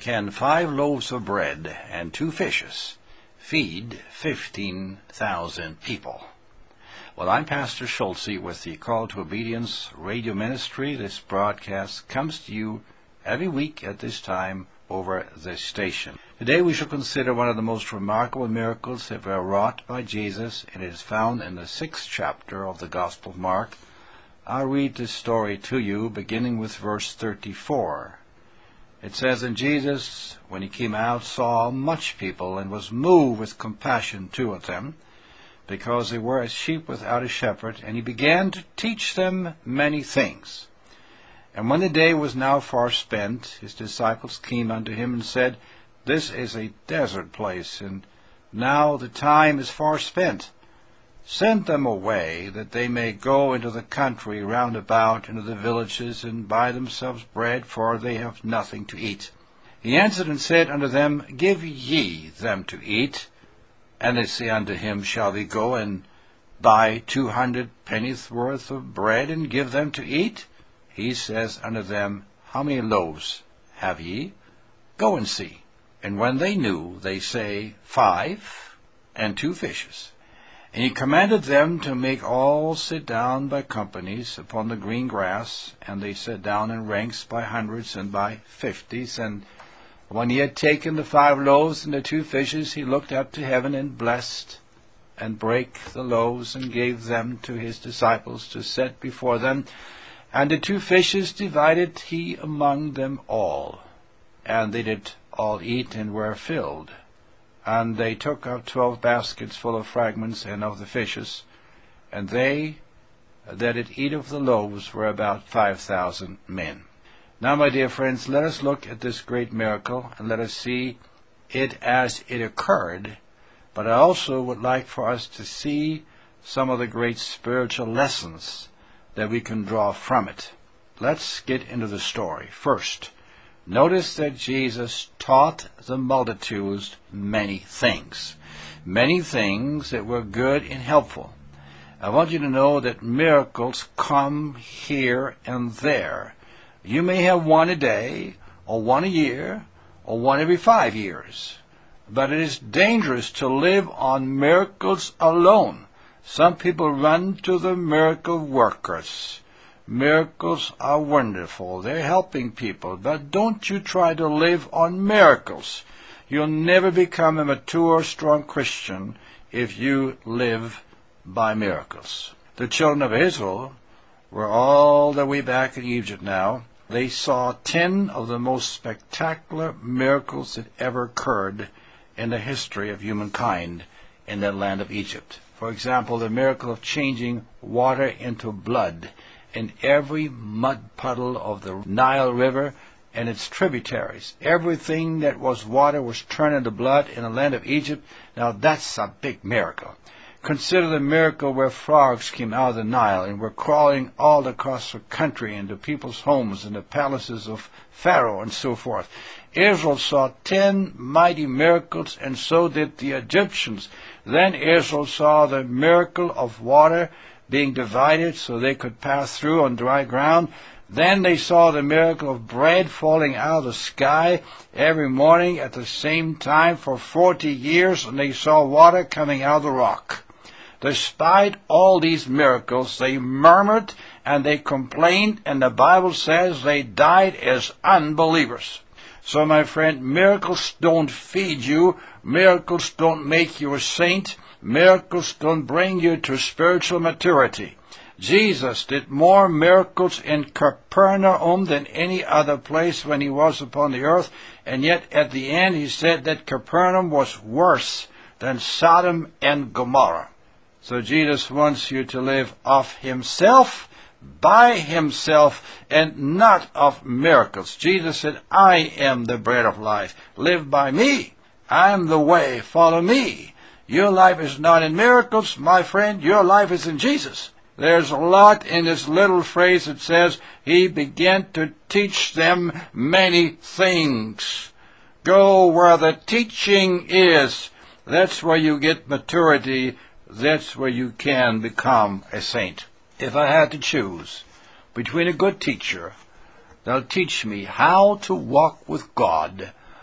Can 5 loaves of bread and 2 fishes feed 15,000 people? Well, I'm Pastor Schultze with the Call to Obedience radio ministry. This broadcast comes to you every week at this time over this station. Today we shall consider one of the most remarkable miracles ever wrought by Jesus, and it is found in the 6th chapter of the Gospel of Mark. I'll read this story to you, beginning with verse 34. It says, "And Jesus, when he came out, saw much people, and was moved with compassion toward them, because they were as sheep without a shepherd, and he began to teach them many things. And when the day was now far spent, his disciples came unto him and said, This is a desert place, and now the time is far spent. Send them away, that they may go into the country round about, into the villages, and buy themselves bread, for they have nothing to eat. He answered and said unto them, Give ye them to eat. And they say unto him, Shall we go and buy 200 pennies worth of bread, and give them to eat? He says unto them, How many loaves have ye? Go and see. And when they knew, they say, 5, and 2 fishes. And he commanded them to make all sit down by companies upon the green grass. And they sat down in ranks by hundreds and by 50s. And when he had taken the 5 loaves and the 2 fishes, he looked up to heaven and blessed, and brake the loaves, and gave them to his disciples to set before them. And the 2 fishes divided he among them all. And they did all eat, and were filled. And they took up 12 baskets full of fragments and of the fishes. And they that did eat of the loaves were about 5,000 men. Now, my dear friends, let us look at this great miracle, and let us see it as it occurred. But I also would like for us to see some of the great spiritual lessons that we can draw from it. Let's get into the story. First, notice that Jesus taught the multitudes many things that were good and helpful. I want you to know that miracles come here and there. You may have one a day, or one a year, or one every 5 years. But it is dangerous to live on miracles alone. Some people run to the miracle workers. Miracles are wonderful. They're helping people. But don't you try to live on miracles. You'll never become a mature, strong Christian if you live by miracles. The children of Israel were all the way back in Egypt now. They saw 10 of the most spectacular miracles that ever occurred in the history of humankind in that land of Egypt. For example, the miracle of changing water into blood in every mud puddle of the Nile River and its tributaries. Everything that was water was turned into blood in the land of Egypt. Now that's a big miracle. Consider the miracle where frogs came out of the Nile and were crawling all across the country into people's homes and the palaces of Pharaoh and so forth. Israel saw 10 mighty miracles, and so did the Egyptians. Then Israel saw the miracle of water being divided so they could pass through on dry ground. Then they saw the miracle of bread falling out of the sky every morning at the same time for 40 years, and they saw water coming out of the rock. Despite all these miracles, they murmured and they complained, and the Bible says they died as unbelievers. So, my friend, miracles don't feed you. Miracles don't make you a saint. Miracles don't bring you to spiritual maturity. Jesus did more miracles in Capernaum than any other place when he was upon the earth, and yet at the end he said that Capernaum was worse than Sodom and Gomorrah. So Jesus wants you to live of himself, by himself, and not of miracles. Jesus said, I am the bread of life. Live by me. I am the way. Follow me. Your life is not in miracles, my friend. Your life is in Jesus. There's a lot in this little phrase that says, he began to teach them many things. Go where the teaching is. That's where you get maturity. That's where you can become a saint. If I had to choose between a good teacher that'll teach me how to walk with God,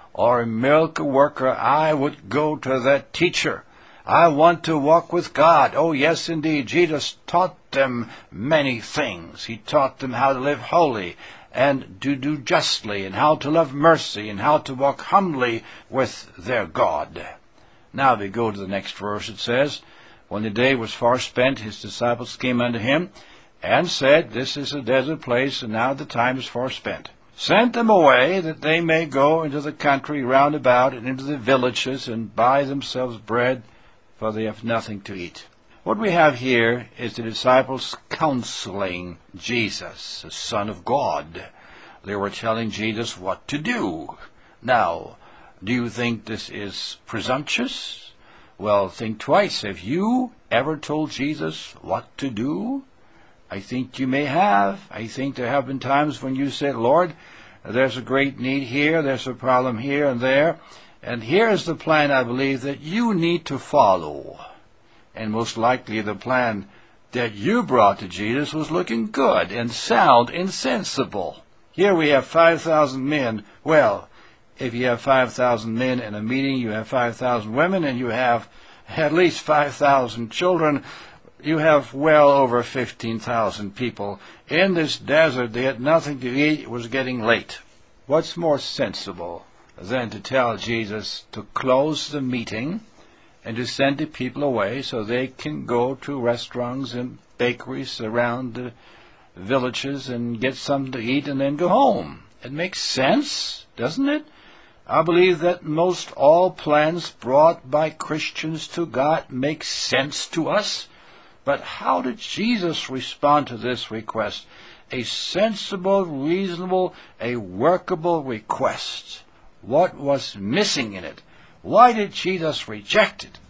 or a miracle worker, I would go to that teacher. I want to walk with God. Oh, yes, indeed. Jesus taught them many things. He taught them how to live holy and to do justly, and how to love mercy, and how to walk humbly with their God. Now we go to the next verse. It says, when the day was far spent, his disciples came unto him, and said, This is a desert place, and now the time is far spent. Send them away, that they may go into the country round about, and into the villages, and buy themselves bread, for they have nothing to eat. What we have here is the disciples counseling Jesus, the Son of God. They were telling Jesus what to do. Now, do you think this is presumptuous? Well, think twice. Have you ever told Jesus what to do? I think you may have. I think there have been times when you said, Lord, there's a great need here, there's a problem here and there, and here's the plan I believe that you need to follow. And most likely the plan that you brought to Jesus was looking good and sound and sensible. Here we have 5,000 men. Well, if you have 5,000 men in a meeting, you have 5,000 women, and you have at least 5,000 children, you have well over 15,000 people. In this desert, they had nothing to eat. It was getting late. What's more sensible than to tell Jesus to close the meeting and to send the people away so they can go to restaurants and bakeries around the villages and get something to eat and then go home? It makes sense, doesn't it? I believe that most all plans brought by Christians to God make sense to us. But how did Jesus respond to this request? A sensible, reasonable, a workable request. What was missing in it? Why did Jesus reject it?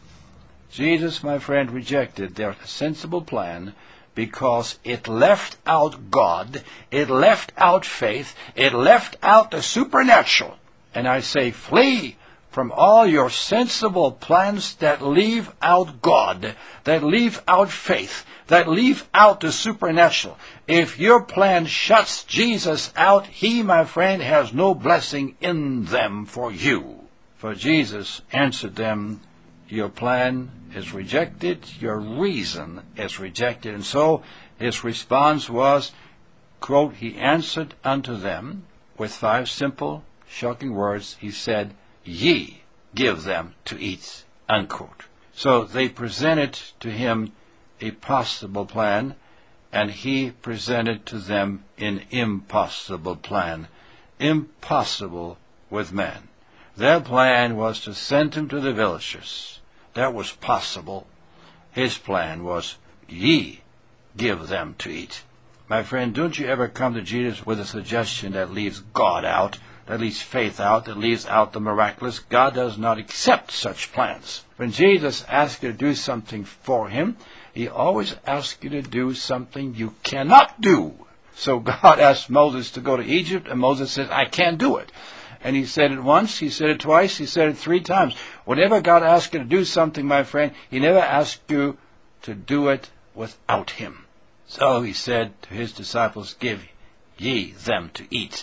Jesus, my friend, rejected their sensible plan because it left out God, it left out faith, it left out the supernatural. And I say, flee from all your sensible plans that leave out God, that leave out faith, that leave out the supernatural. If your plan shuts Jesus out, he, my friend, has no blessing in them for you. For Jesus answered them, your plan is rejected, your reason is rejected. And so his response was, quote, he answered unto them with 5 simple, shocking words. He said, ye give them to eat, unquote. So they presented to him a possible plan, and he presented to them an impossible plan. Impossible with man. Their plan was to send him to the villages. That was possible. His plan was, ye give them to eat. My friend, don't you ever come to Jesus with a suggestion that leaves God out, that leaves faith out, that leaves out the miraculous. God does not accept such plans. When Jesus asks you to do something for him, he always asks you to do something you cannot do. So God asked Moses to go to Egypt, and Moses said, I can't do it. And he said it once, he said it twice, he said it 3 times. Whenever God asks you to do something, my friend, he never asks you to do it without him. So he said to his disciples, give ye them to eat.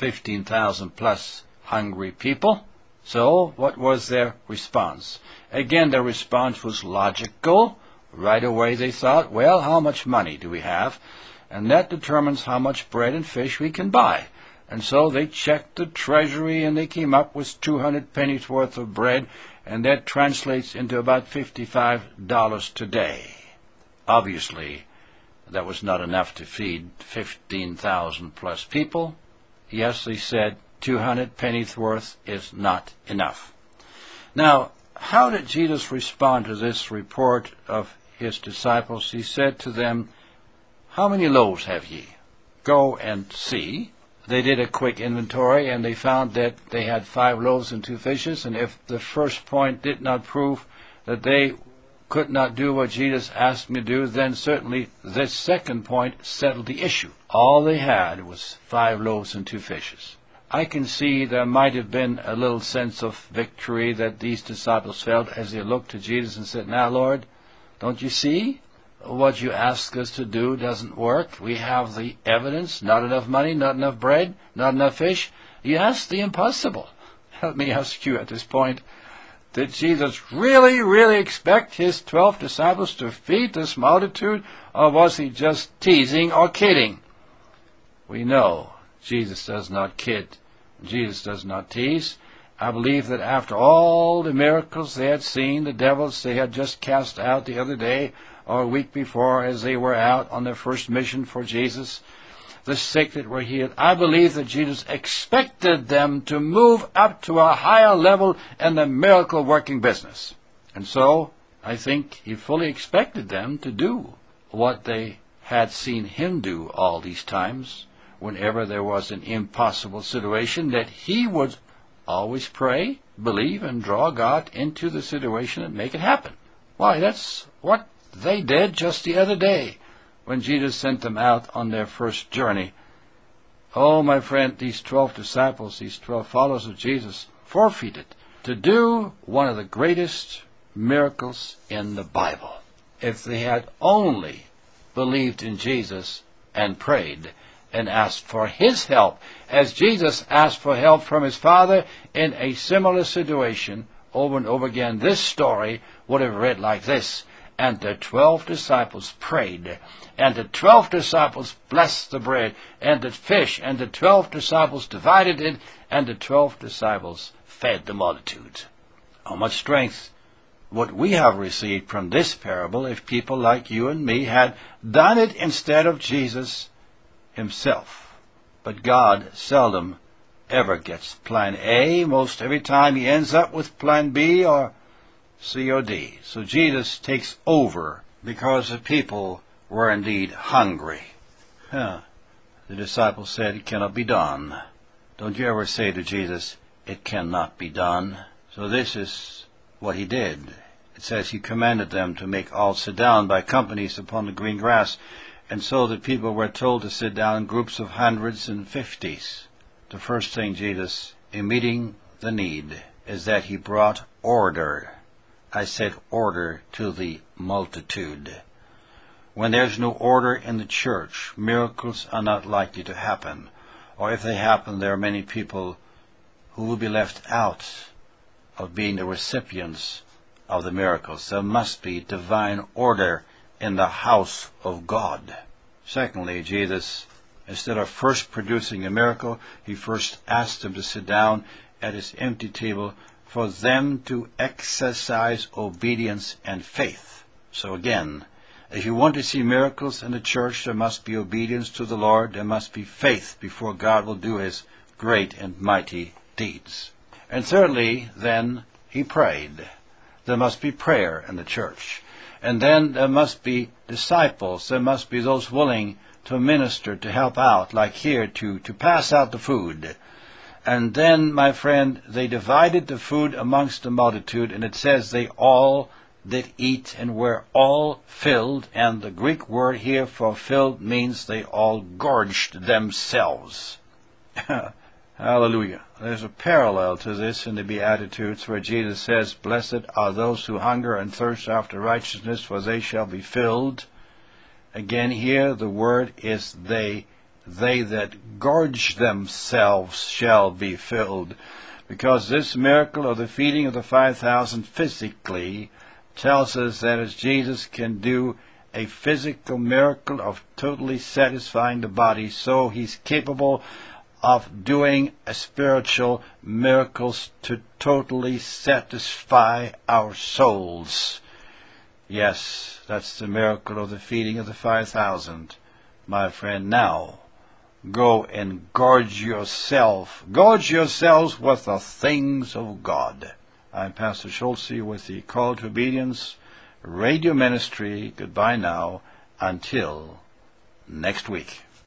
15,000 plus hungry people. So what was their response? Again, their response was logical. Right away they thought, well, how much money do we have? And that determines how much bread and fish we can buy. And so they checked the treasury, and they came up with 200 pennies worth of bread, and that translates into about $55 today. Obviously, that was not enough to feed 15,000 plus people. Yes, they said 200 pennies worth is not enough. Now, how did Jesus respond to this report of his disciples? He said to them, how many loaves have ye? Go and see. They did a quick inventory, and they found that they had 5 loaves and 2 fishes, and if the first point did not prove that they could not do what Jesus asked them to do, then certainly this second point settled the issue. All they had was 5 loaves and 2 fishes. I can see there might have been a little sense of victory that these disciples felt as they looked to Jesus and said, now, Lord, don't you see? What you ask us to do doesn't work. We have the evidence. Not enough money, not enough bread, not enough fish. You ask the impossible. Let me ask you at this point, did Jesus really expect his 12 disciples to feed this multitude, or was he just teasing or kidding? We know Jesus does not kid. Jesus does not tease. I believe that after all the miracles they had seen, the devils they had just cast out the other day or a week before as they were out on their first mission for Jesus, the sick that were healed, I believe that Jesus expected them to move up to a higher level in the miracle-working business. And so, I think he fully expected them to do what they had seen him do all these times. Whenever there was an impossible situation, that he would always pray, believe, and draw God into the situation and make it happen. Why, that's what they did just the other day when Jesus sent them out on their first journey. Oh, my friend, these 12 disciples, these 12 followers of Jesus, forfeited to do one of the greatest miracles in the Bible. If they had only believed in Jesus and prayed and asked for his help, as Jesus asked for help from his Father in a similar situation over and over again, this story would have read like this. And the 12 disciples prayed, and the 12 disciples blessed the bread and the fish, and the 12 disciples divided it, and the 12 disciples fed the multitude. How much strength would we have received from this parable if people like you and me had done it instead of Jesus himself? But God seldom ever gets plan A. Most every time he ends up with plan B or C or D. So Jesus takes over because the people were indeed hungry. The disciples said, "It cannot be done." Don't you ever say to Jesus, "It cannot be done." So this is what he did. It says he commanded them to make all sit down by companies upon the green grass. And so the people were told to sit down in groups of hundreds and fifties. The first thing Jesus, in meeting the need, is that he brought order. I said order to the multitude. When there's no order in the church, miracles are not likely to happen. Or if they happen, there are many people who will be left out of being the recipients of the miracles. There must be divine order in the house of God. Secondly, Jesus, instead of first producing a miracle, he first asked them to sit down at his empty table for them to exercise obedience and faith. So again, if you want to see miracles in the church, there must be obedience to the Lord. There must be faith before God will do his great and mighty deeds. And thirdly, then, he prayed. There must be prayer in the church. And then there must be disciples. There must be those willing to minister, to help out, like here, to pass out the food. And then, my friend, they divided the food amongst the multitude, and it says they all did eat and were all filled. And the Greek word here for filled means they all gorged themselves. Hallelujah. There's a parallel to this in the Beatitudes where Jesus says, "Blessed are those who hunger and thirst after righteousness, for they shall be filled." Again here the word is they. They that gorge themselves shall be filled. Because this miracle of the feeding of the 5,000 physically tells us that as Jesus can do a physical miracle of totally satisfying the body, so he's capable of doing a spiritual miracles to totally satisfy our souls. Yes, that's the miracle of the feeding of the 5,000. My friend, now, go and gorge yourself. Gorge yourselves with the things of God. I'm Pastor Schultze with the Call to Obedience Radio Ministry. Goodbye now, until next week.